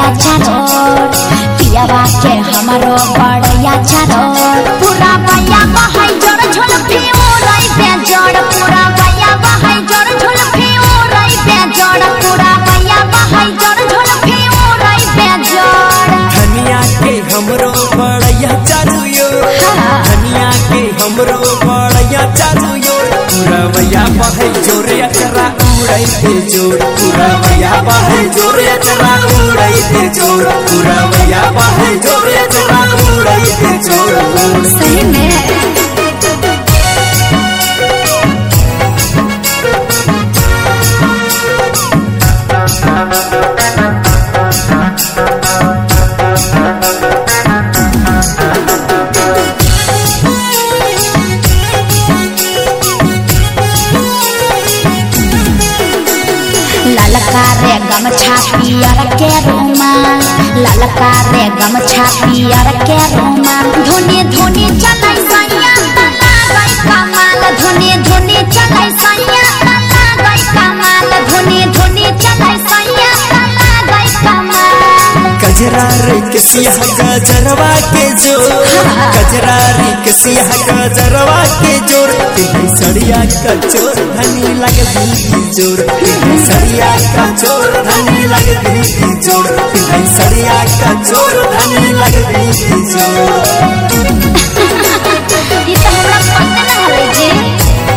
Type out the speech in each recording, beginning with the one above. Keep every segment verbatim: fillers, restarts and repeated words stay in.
बड़या चारोर पियावा के हमारो बड़या चारोर पूरा भैया बहाई जोड़ झुलफी उड़ाई पे जोड़ पूरा भैया बहाई जोड़ झुलफी उड़ाई पे जोड़ पूरा भैया बहाई जोड़ झुलफी उड़ाई पे जोड़ धनिया के हमरो बड़या चारुयो धनिया के हमरो बड़या चारुयो पूरा भैया बहाई जोरे अचरा उड़ाई पे जोड़ पूरा भैया बहाई जोरे अचरा उड़ाई पे जोड़ पूरा भैया बहाई जोरे अचरा उड़ाई पे जोड़ सही में ललका रे गमछा पियर के रुमाल ललका रे गमछा पियर के रुमाल धोनी धोनी चलाई सैया तला गई कमाल धोनी धोनी चलाई सैया तला गई कमाल धोनी धोनी चलाई सैया तला गई कमाल गजरा रे किसिया गजरवा के जोर गजरा रे किसिया गजरवा के जोर तेरी सड़िया का चोर धनी लगती की जोर तेरी सड़िया का चोर धनी लगती की जोर तेरी सड़िया का चोर धनी लगती की जोर ये तो हमरा पता ना हवे जी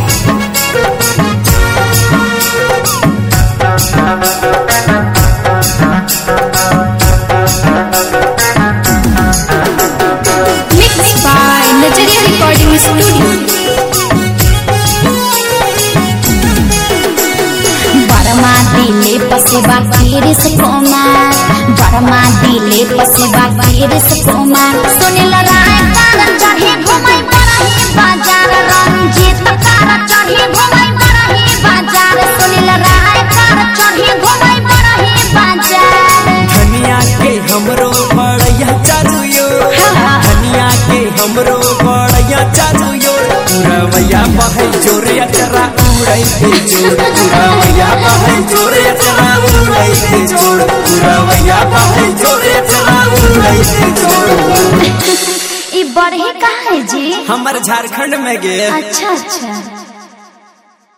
Mixed by Nazaria Recording Studio. बरमा दिले पसेबा किरिस कुमार बरमा दिले पसेबा किरिस कुमार सुनील राय कार चढ़ी घुमाई बरही बाजार रंजीत कार चढ़ी घुमाई बरही बाजार सुनील राय कार चढ़ी घुमाई बरही बाजार धनिया के हमरो बड़या चारुयो धनिया के हमरो बड़या चारुयो पूरा भैया बहाई जोरे अचरा उड़ाई पे जोड़ पूरा भैया बहाई जोरे अचरा उड़ाई पे जोड़ पूरा भैया बहाई जोरे अचरा उड़ाई पे जोड़ ई बरही कहाँ है जी हमार झारखंड में गे अच्छा अच्छा।